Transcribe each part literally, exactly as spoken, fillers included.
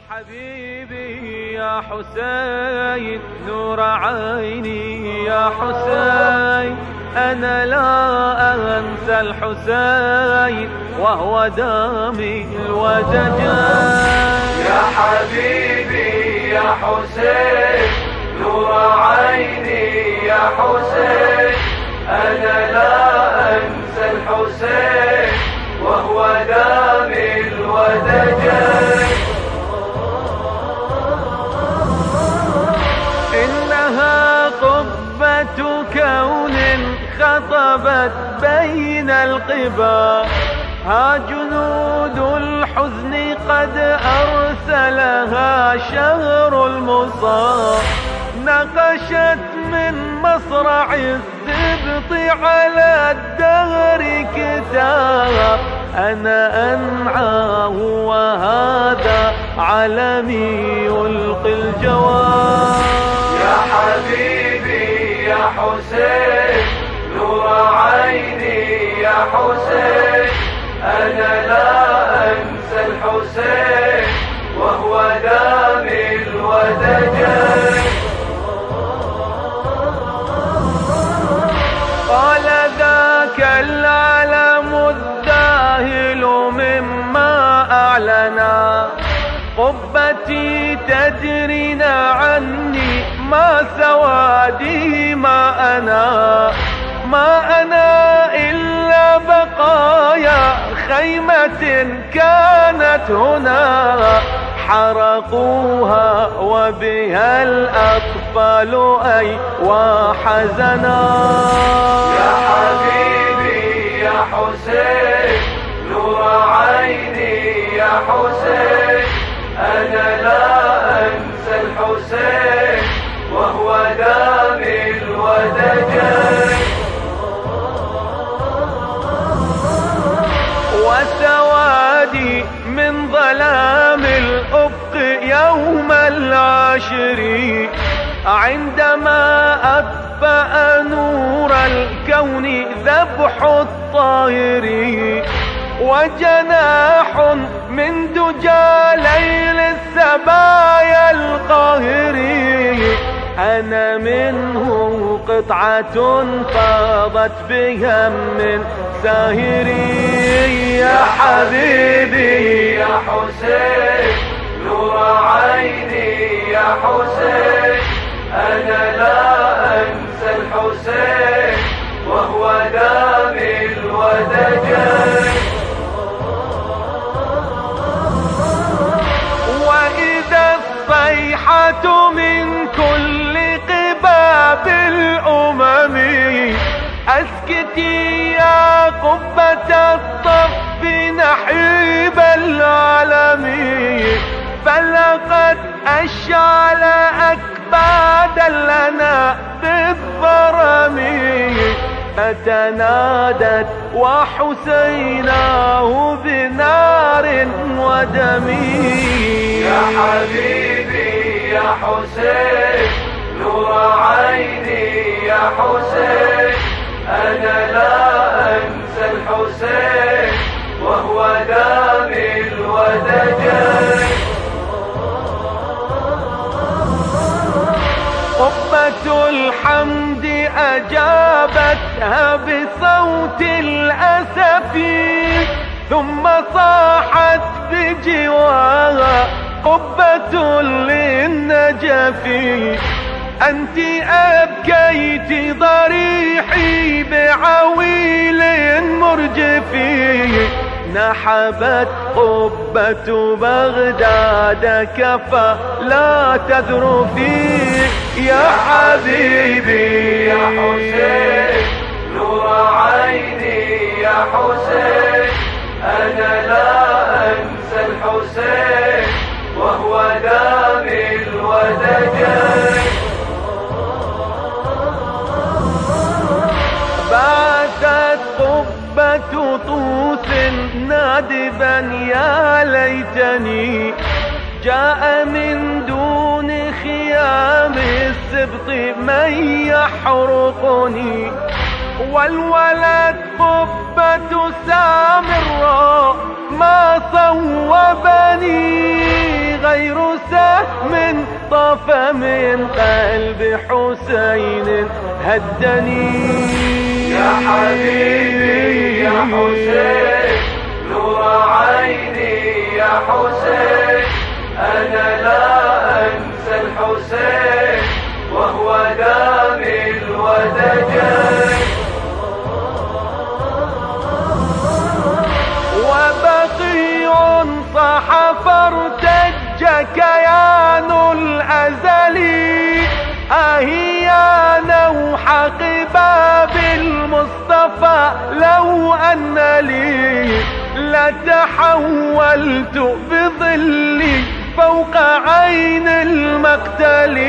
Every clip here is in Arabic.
حبيبي يا حسين نور عيني يا حسين، أنا لا أنسى الحسين وهو دامي الودجان. يا حبيبي يا حسين نور عيني يا حسين، أنا لا أنسى الحسين وهو دامي الودجان. إنها قبة كون خطبت بين القبا، ها جنود الحزن قد أرسلها شهر المصاب، نقشت من مصرع السبط على الدهر كتاب، أنا أنعاه وهذا علمي يلقي الجواب. يا حبيبي يا حسين نور عيني يا حسين، أنا لا أنسى الحسين وهو دامي الودجان. قال ذاك العلم الذاهل مما أعلنا، قبتي تدرينا عني ما سوادي ما أنا، ما أنا إلا بقايا خيمة كانت هنا، حرقوها وبها الأطفال أي وحزنا. يا حبيبي يا حسين نور عيني يا حسين، أنا لا أنسى الحسين وهو دامي الودجان. وسوادي من ظلام الأفق يوم العاشر، عندما أطفأ نور الكون ذبح الطاهر، وجناح من دجى ليل السبايا القاهر، أنا منه قطعة فاضت بهم من ساهري. يا حبيبي يا حسين نور عيني يا حسين، أنا لا أنسى الحسين وهو دامي الودجان. وإذا الصيحة من كل قباب الأمم، أسكتي يا قبة الطف نحيب العالمين، فلقد أشعل أكبادا لنا بالضرم، فتنادت وحسيناه بنار ودم. يا حبيبي يا حسين نور عيني يا حسين، أنا لا أنسى الحسين وهو دامي الودجان. قبة الحمد أجابتها بصوت الأسف، ثم صاحت بجواها قبة للنجف، أنت أبكيت ضريحي بعويل مرجف، نحبت قبة بغداد كفى لا تذرفي. يا حبيبي يا حسين نور عيني يا حسين، أنا لا أنسى الحسين وهو دامي الودجان. باتت قبة طوس نادبا يا ليتني، جاء من دون خيام السبط من يحرقني، والولد قبة سامراء ما صوبني، غير سهم طاف من قلب حسين هدني. يا حبيبي يا حسين نور عيني يا حسين، أنا لا أنسى الحسين وهو دامي الودجين. وبقيع صح فارتج كيان الأزلي، أهي يا نوح قباب المصطفى لو أن لي لتحولت بظلي فوق عين المقتل،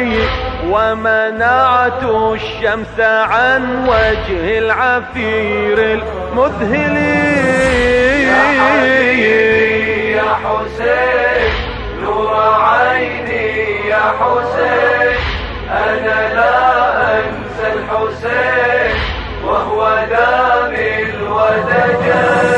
ومنعت الشمس عن وجه العفير المذهل. يا حبيبي يا حسين نور عيني يا حسين، أنا لا أنسى الحسين وهو دامي الودجين.